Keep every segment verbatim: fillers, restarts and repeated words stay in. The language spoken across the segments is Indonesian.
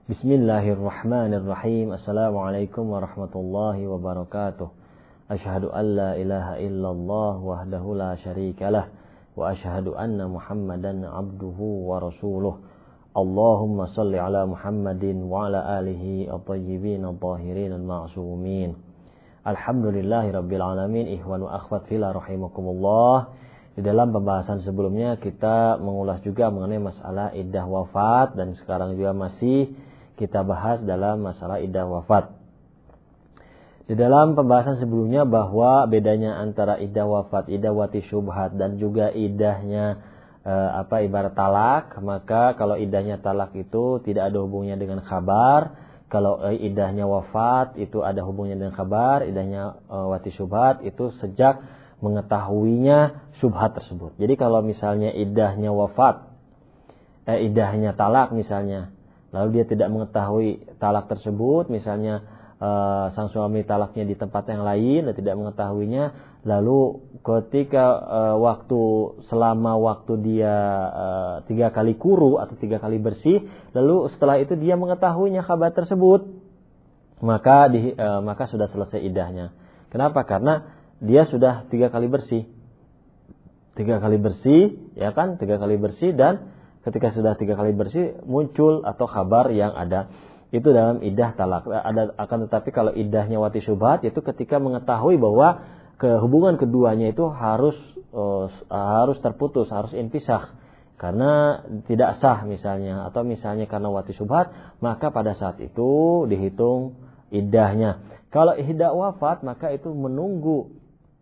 Bismillahirrahmanirrahim. Assalamualaikum warahmatullahi wabarakatuh. Asyhadu an la ilaha illallah wahdahu la syarikalah wa asyhadu anna Muhammadan abduhu wa rasuluh. Allahumma salli ala Muhammadin wa ala alihi at-tayyibin at-tahirin al-ma'sumin. Alhamdulillahi rabbil alamin. Ikhwan wa akhwat fillah rahimakumullah. Di dalam pembahasan sebelumnya kita mengulas juga mengenai masalah iddah wafat, dan sekarang juga masih kita bahas dalam masalah iddah wafat. Di dalam pembahasan sebelumnya bahwa bedanya antara iddah wafat, iddah wati syubhat, dan juga iddahnya e, apa ibarat talak. Maka kalau iddahnya talak itu tidak ada hubungannya dengan khabar. Kalau e, iddahnya wafat itu ada hubungannya dengan khabar. Iddahnya e, wati syubhat itu sejak mengetahuinya syubhat tersebut. Jadi kalau misalnya iddahnya wafat, eh, iddahnya talak misalnya, lalu dia tidak mengetahui talak tersebut, misalnya uh, sang suami talaknya di tempat yang lain dan tidak mengetahuinya, lalu ketika uh, waktu selama waktu dia uh, tiga kali kuru atau tiga kali bersih, lalu setelah itu dia mengetahuinya kabar tersebut, maka di, uh, maka sudah selesai iddahnya. Kenapa? Karena dia sudah tiga kali bersih, tiga kali bersih, ya kan, tiga kali bersih, dan ketika sudah tiga kali bersih muncul atau kabar yang ada itu dalam iddah talak. Ada akan tetapi kalau iddahnya wati syubhat itu ketika mengetahui bahwa kehubungan keduanya itu harus uh, harus terputus, harus inpisah karena tidak sah misalnya, atau misalnya karena wati syubhat, maka pada saat itu dihitung iddahnya. Kalau iddah wafat maka itu menunggu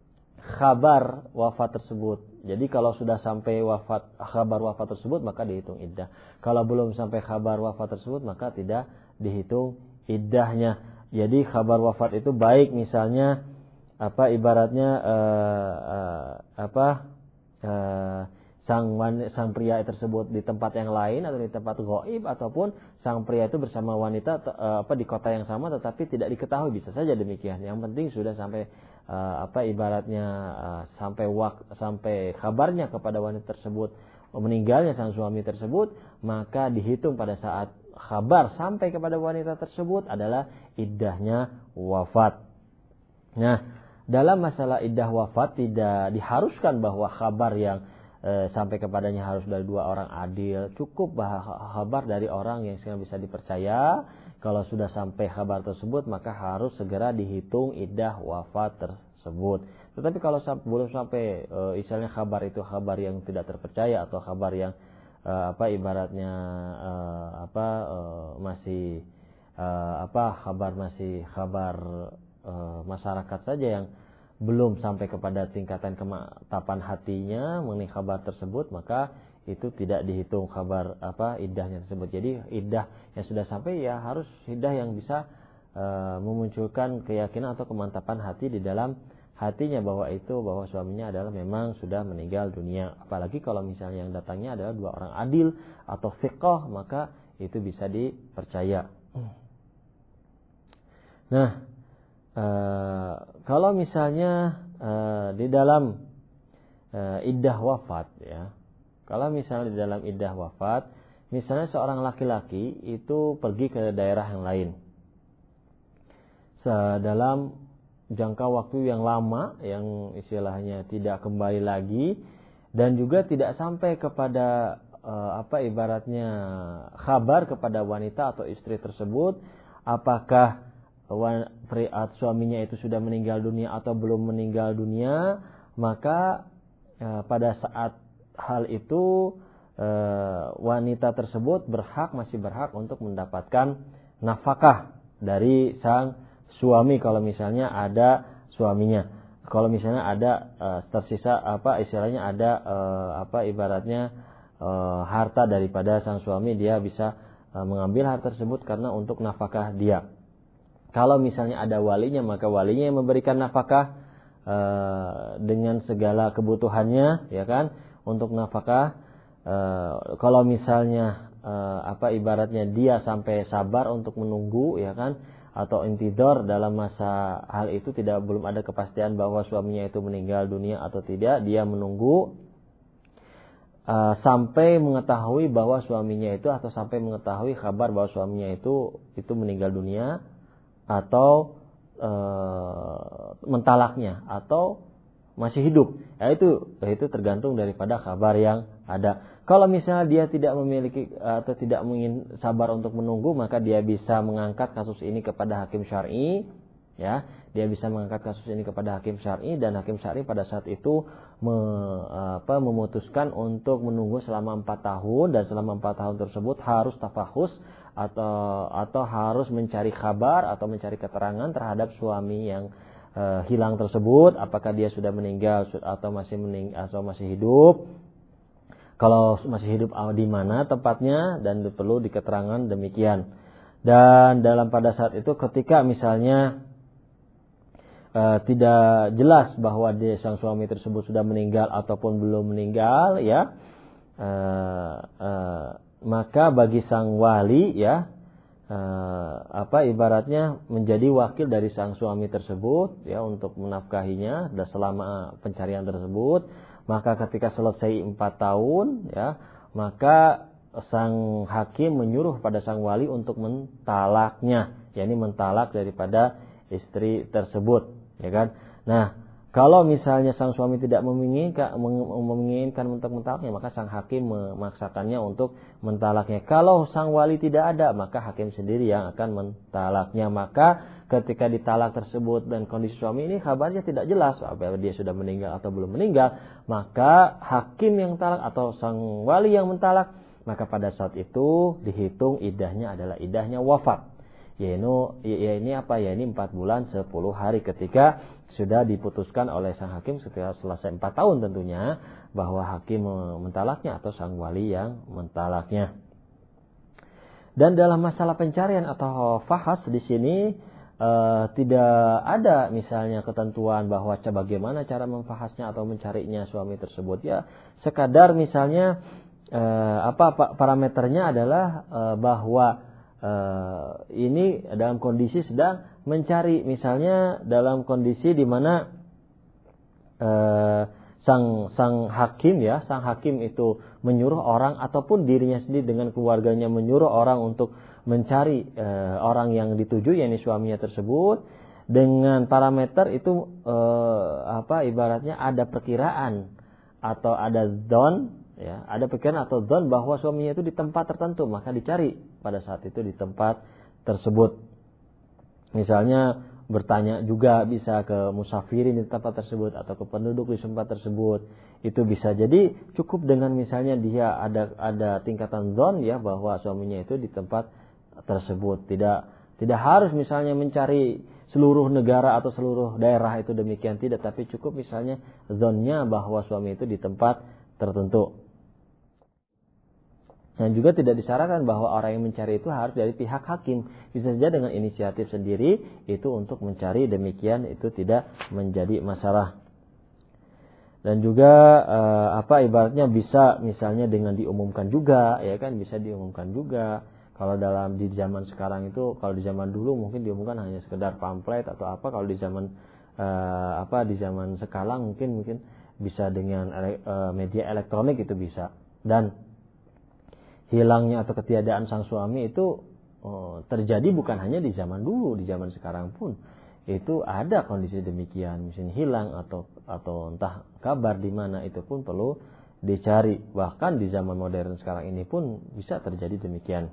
kabar wafat tersebut. Jadi kalau sudah sampai wafat kabar wafat tersebut maka dihitung iddah. Kalau belum sampai kabar wafat tersebut maka tidak dihitung iddahnya. Jadi kabar wafat itu baik misalnya apa ibaratnya uh, uh, apa uh, sang wanita, sang pria tersebut di tempat yang lain atau di tempat ghaib, ataupun sang pria itu bersama wanita uh, apa di kota yang sama tetapi tidak diketahui, bisa saja demikian. Yang penting sudah sampai uh, apa ibaratnya uh, sampai wak, sampai kabarnya kepada wanita tersebut meninggalnya sang suami tersebut, maka dihitung pada saat kabar sampai kepada wanita tersebut adalah iddahnya wafat. Nah, dalam masalah iddah wafat tidak diharuskan bahwa kabar yang E, sampai kepadanya harus dari dua orang adil. Cukup bahwa kabar dari orang yang bisa dipercaya. Kalau sudah sampai kabar tersebut maka harus segera dihitung iddah wafat tersebut. Tetapi kalau sampai, belum sampai e, misalnya kabar itu kabar yang tidak terpercaya atau kabar yang e, apa ibaratnya e, apa e, masih e, apa kabar masih kabar e, masyarakat saja yang belum sampai kepada tingkatan kemantapan hatinya mengenai kabar tersebut, maka itu tidak dihitung kabar apa iddahnya tersebut. Jadi iddah yang sudah sampai ya harus iddah yang bisa e, memunculkan keyakinan atau kemantapan hati di dalam hatinya bahwa itu bahwa suaminya adalah memang sudah meninggal dunia. Apalagi kalau misalnya yang datangnya adalah dua orang adil atau thiqah, maka itu bisa dipercaya. Nah, Uh, kalau misalnya uh, di dalam uh, iddah wafat, ya, kalau misalnya di dalam iddah wafat, misalnya seorang laki-laki itu pergi ke daerah yang lain dalam jangka waktu yang lama, yang istilahnya tidak kembali lagi, dan juga tidak sampai kepada uh, apa ibaratnya kabar kepada wanita atau istri tersebut, apakah suaminya itu sudah meninggal dunia atau belum meninggal dunia. Maka e, pada saat hal itu e, wanita tersebut berhak masih berhak untuk mendapatkan nafkah dari sang suami kalau misalnya ada suaminya. Kalau misalnya ada e, tersisa apa istilahnya ada e, apa ibaratnya e, harta daripada sang suami, dia bisa e, mengambil harta tersebut karena untuk nafkah dia. Kalau misalnya ada walinya, maka walinya yang memberikan nafkah e, dengan segala kebutuhannya, ya kan, untuk nafkah. E, kalau misalnya e, apa ibaratnya dia sampai sabar untuk menunggu, ya kan, atau intidor dalam masa hal itu tidak belum ada kepastian bahwa suaminya itu meninggal dunia atau tidak, dia menunggu. uh, sampai mengetahui bahwa suaminya itu atau sampai mengetahui kabar bahwa suaminya itu itu meninggal dunia atau uh, mentalaknya atau masih hidup. Ya itu itu tergantung daripada kabar yang ada. Kalau misalnya dia tidak memiliki atau tidak ingin sabar untuk menunggu, maka dia bisa mengangkat kasus ini kepada hakim syar'i, ya. Dia bisa mengangkat kasus ini kepada hakim syar'i dan hakim syar'i pada saat itu me, apa, memutuskan untuk menunggu selama empat tahun dan selama empat tahun tersebut harus tafahus atau atau harus mencari kabar atau mencari keterangan terhadap suami yang uh, hilang tersebut, apakah dia sudah meninggal atau masih mening atau masih hidup. Kalau masih hidup di mana tempatnya dan perlu diketerangan demikian. Dan dalam pada saat itu ketika misalnya uh, tidak jelas bahwa dia sang suami tersebut sudah meninggal ataupun belum meninggal, ya, uh, uh, maka bagi sang wali, ya, uh, apa ibaratnya menjadi wakil dari sang suami tersebut, ya, untuk menafkahinya dan selama pencarian tersebut. Maka ketika selesai empat tahun, ya, maka sang hakim menyuruh pada sang wali untuk mentalaknya, yakni mentalak daripada istri tersebut, ya kan? Nah, kalau misalnya sang suami tidak menginginkan, menginginkan untuk mentalaknya, maka sang hakim memaksakannya untuk mentalaknya. Kalau sang wali tidak ada, maka hakim sendiri yang akan mentalaknya. Maka ketika ditalak tersebut dan kondisi suami ini kabarnya tidak jelas, apakah dia sudah meninggal atau belum meninggal, maka hakim yang talak atau sang wali yang mentalak, maka pada saat itu dihitung idahnya adalah idahnya wafat. Ya ini apa ya ini empat bulan sepuluh hari ketika sudah diputuskan oleh sang hakim setelah selesai empat tahun tentunya bahwa hakim mentalaknya atau sang wali yang mentalaknya. Dan dalam masalah pencarian atau fahas di sini Uh, tidak ada misalnya ketentuan bahwa bagaimana cara memfahasnya atau mencarinya suami tersebut, ya sekadar misalnya uh, apa parameternya adalah uh, bahwa uh, ini dalam kondisi sedang mencari, misalnya dalam kondisi di mana uh, sang sang hakim ya sang hakim itu menyuruh orang ataupun dirinya sendiri dengan keluarganya menyuruh orang untuk mencari e, orang yang dituju, yakni suaminya tersebut, dengan parameter itu e, apa ibaratnya ada perkiraan atau ada dzon, ya ada perkiraan atau dzon bahwa suaminya itu di tempat tertentu, maka dicari pada saat itu di tempat tersebut. Misalnya bertanya juga bisa ke musafirin di tempat tersebut atau ke penduduk di tempat tersebut, itu bisa. Jadi cukup dengan misalnya dia ada ada tingkatan dzon, ya, bahwa suaminya itu di tempat tersebut. Tidak tidak harus misalnya mencari seluruh negara atau seluruh daerah itu demikian, tidak, tapi cukup misalnya zonnya bahwa suami itu di tempat tertentu. Dan juga tidak disyaratkan bahwa orang yang mencari itu harus dari pihak hakim, bisa saja dengan inisiatif sendiri itu untuk mencari, demikian itu tidak menjadi masalah. Dan juga eh, apa ibaratnya bisa misalnya dengan diumumkan juga, ya kan, bisa diumumkan juga. Kalau dalam di zaman sekarang itu, kalau di zaman dulu mungkin diumumkan hanya sekedar pamflet atau apa. Kalau di zaman uh, apa di zaman sekarang mungkin mungkin bisa dengan ele, uh, media elektronik itu bisa. Dan hilangnya atau ketiadaan sang suami itu uh, terjadi bukan hanya di zaman dulu, di zaman sekarang pun itu ada kondisi demikian. Misalnya hilang atau atau entah kabar di mana, itu pun perlu dicari. Bahkan di zaman modern sekarang ini pun bisa terjadi demikian.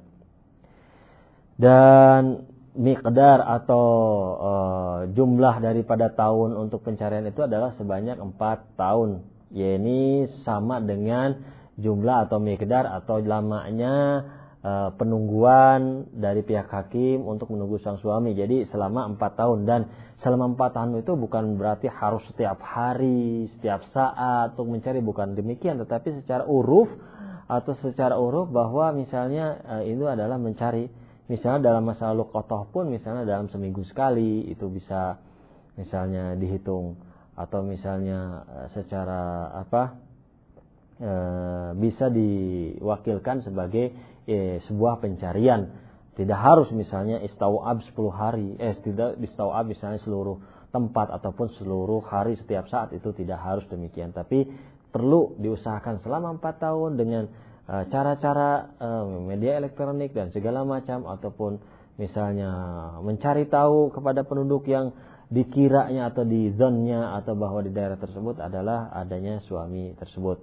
Dan miqdar atau e, jumlah daripada tahun untuk pencarian itu adalah sebanyak empat tahun. Ya, ini sama dengan jumlah atau miqdar atau lamanya e, penungguan dari pihak hakim untuk menunggu sang suami. Jadi selama empat tahun, dan selama empat tahun itu bukan berarti harus setiap hari, setiap saat untuk mencari, bukan demikian, tetapi secara uruf atau secara uruf bahwa misalnya e, itu adalah mencari. Misalnya dalam masalah luqatah pun misalnya dalam seminggu sekali itu bisa misalnya dihitung, atau misalnya secara apa e, bisa diwakilkan sebagai e, sebuah pencarian. Tidak harus misalnya istau'ab sepuluh hari, eh tidak istau'ab misalnya seluruh tempat ataupun seluruh hari setiap saat, itu tidak harus demikian. Tapi perlu diusahakan selama empat tahun dengan uh, cara-cara uh, media elektronik dan segala macam, ataupun misalnya mencari tahu kepada penduduk yang dikiranya atau di zonnya atau bahwa di daerah tersebut adalah adanya suami tersebut.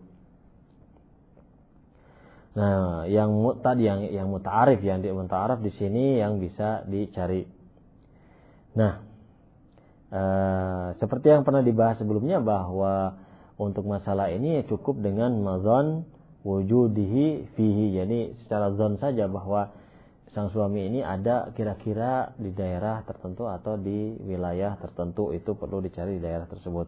Nah, yang tadi yang yang muta'arif, yang di muta'arif di sini yang bisa dicari. Nah, uh, seperti yang pernah dibahas sebelumnya bahwa untuk masalah ini ya cukup dengan mazan wujudihi fihi, jadi secara zon saja bahwa sang suami ini ada kira-kira di daerah tertentu atau di wilayah tertentu, itu perlu dicari di daerah tersebut.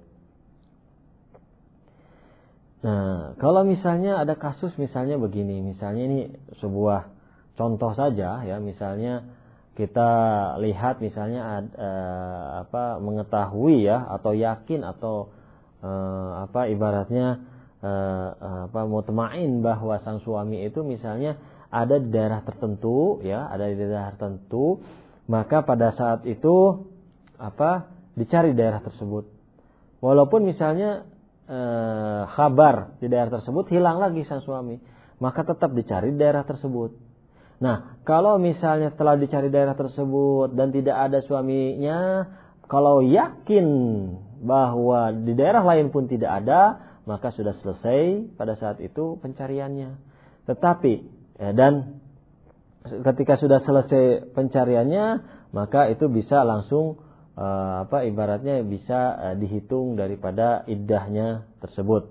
Nah, kalau misalnya ada kasus misalnya begini, misalnya ini sebuah contoh saja ya, misalnya kita lihat misalnya uh, apa mengetahui ya atau yakin atau uh, apa ibaratnya uh, apa mutmain bahwa sang suami itu misalnya ada di daerah tertentu ya, ada di daerah tertentu, maka pada saat itu apa dicari daerah tersebut. Walaupun misalnya eh, kabar di daerah tersebut hilang lagi sang suami, maka tetap dicari daerah tersebut. Nah, kalau misalnya setelah dicari daerah tersebut dan tidak ada suaminya, kalau yakin bahwa di daerah lain pun tidak ada, maka sudah selesai pada saat itu pencariannya. Tetapi ya, dan ketika sudah selesai pencariannya, maka itu bisa langsung uh, apa ibaratnya bisa uh, dihitung daripada iddahnya tersebut.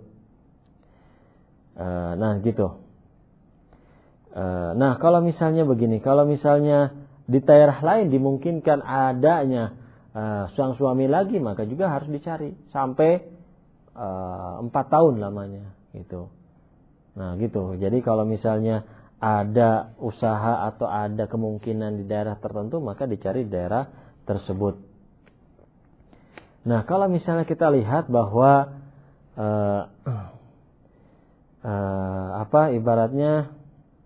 Uh, nah gitu. Uh, nah kalau misalnya begini, kalau misalnya di daerah lain dimungkinkan adanya uh, sang suami lagi, maka juga harus dicari sampai uh, empat tahun lamanya gitu. Nah gitu. Jadi kalau misalnya ada usaha atau ada kemungkinan di daerah tertentu, maka dicari daerah tersebut. Nah, kalau misalnya kita lihat bahwa uh, uh, apa ibaratnya,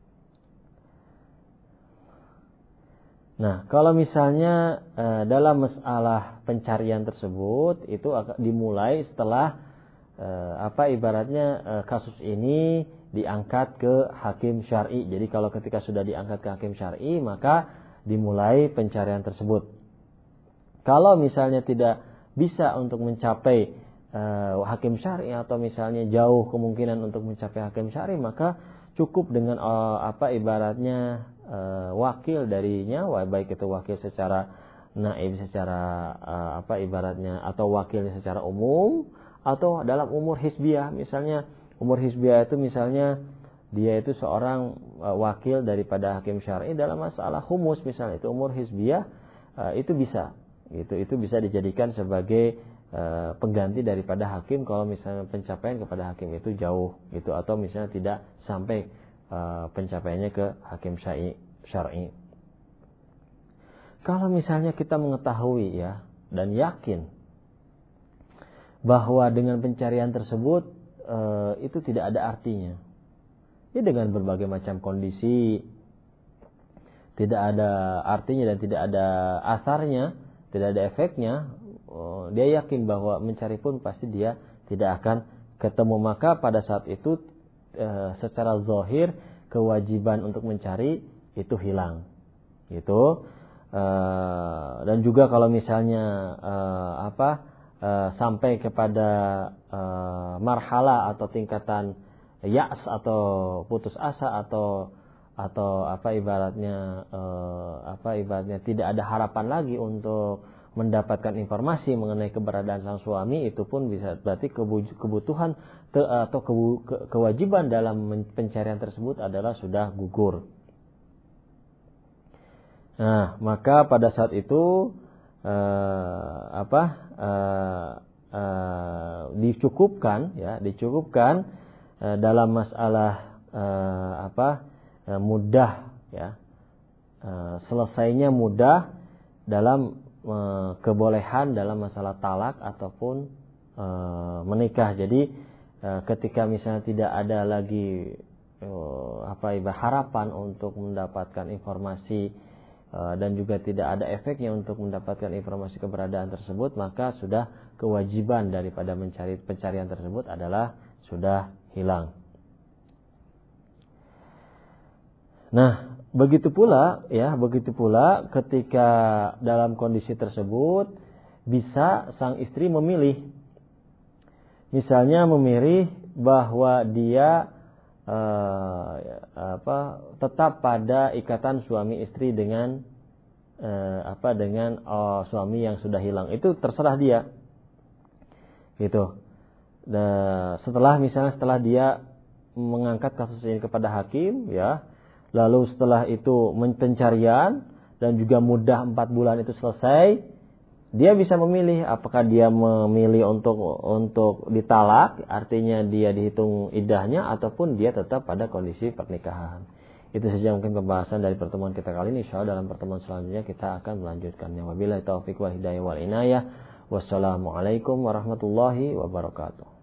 nah kalau misalnya uh, dalam masalah pencarian tersebut itu akan dimulai setelah uh, apa ibaratnya uh, kasus ini diangkat ke hakim syar'i. Jadi kalau ketika sudah diangkat ke hakim syar'i, maka dimulai pencarian tersebut. Kalau misalnya tidak bisa untuk mencapai uh, hakim syar'i atau misalnya jauh kemungkinan untuk mencapai hakim syar'i, maka cukup dengan uh, apa ibaratnya uh, wakil darinya, baik itu wakil secara naib secara uh, apa ibaratnya atau wakilnya secara umum atau dalam umur hizbiyah. Misalnya umur hizbiyah itu misalnya dia itu seorang uh, wakil daripada hakim syar'i dalam masalah humus misalnya, itu umur hizbiyah, uh, itu bisa gitu, itu bisa dijadikan sebagai uh, pengganti daripada hakim kalau misalnya pencapaian kepada hakim itu jauh gitu, atau misalnya tidak sampai uh, pencapaiannya ke hakim syar'i syar'i. Kalau misalnya kita mengetahui ya dan yakin bahwa dengan pencarian tersebut Uh, itu tidak ada artinya. Ya dengan berbagai macam kondisi tidak ada artinya dan tidak ada asarnya, tidak ada efeknya, uh, dia yakin bahwa mencari pun pasti dia tidak akan ketemu, maka pada saat itu uh, secara zahir kewajiban untuk mencari itu hilang. Gitu. Uh, dan juga kalau misalnya uh, apa Uh, sampai kepada uh, marhala atau tingkatan ya's atau putus asa atau atau apa ibaratnya uh, apa ibaratnya tidak ada harapan lagi untuk mendapatkan informasi mengenai keberadaan sang suami, itu pun bisa berarti kebutuhan te, atau ke, ke, kewajiban dalam pencarian tersebut adalah sudah gugur. Nah, maka pada saat itu Uh, apa uh, uh, dicukupkan ya dicukupkan uh, dalam masalah uh, apa uh, mudah ya uh, selesainya mudah dalam uh, kebolehan dalam masalah talak ataupun uh, menikah. Jadi uh, ketika misalnya tidak ada lagi uh, apa ibarat harapan untuk mendapatkan informasi dan juga tidak ada efeknya untuk mendapatkan informasi keberadaan tersebut, maka sudah kewajiban daripada mencari pencarian tersebut adalah sudah hilang. Nah, begitu pula ya, begitu pula ketika dalam kondisi tersebut bisa sang istri memilih. Misalnya memilih bahwa dia eh, apa tetap pada ikatan suami istri dengan eh, apa dengan oh, suami yang sudah hilang. Itu terserah dia. Gitu. Dan setelah misalnya setelah dia mengangkat kasus ini kepada hakim ya, lalu setelah itu pencarian dan juga mudah empat bulan itu selesai, dia bisa memilih apakah dia memilih untuk untuk ditalak, artinya dia dihitung iddahnya, ataupun dia tetap pada kondisi pernikahan. Itu saja mungkin pembahasan dari pertemuan kita kali ini. Insyaallah dalam pertemuan selanjutnya kita akan melanjutkannya. Wabillahi taufiq wal hidayah wal inayah. Wassalamualaikum warahmatullahi wabarakatuh.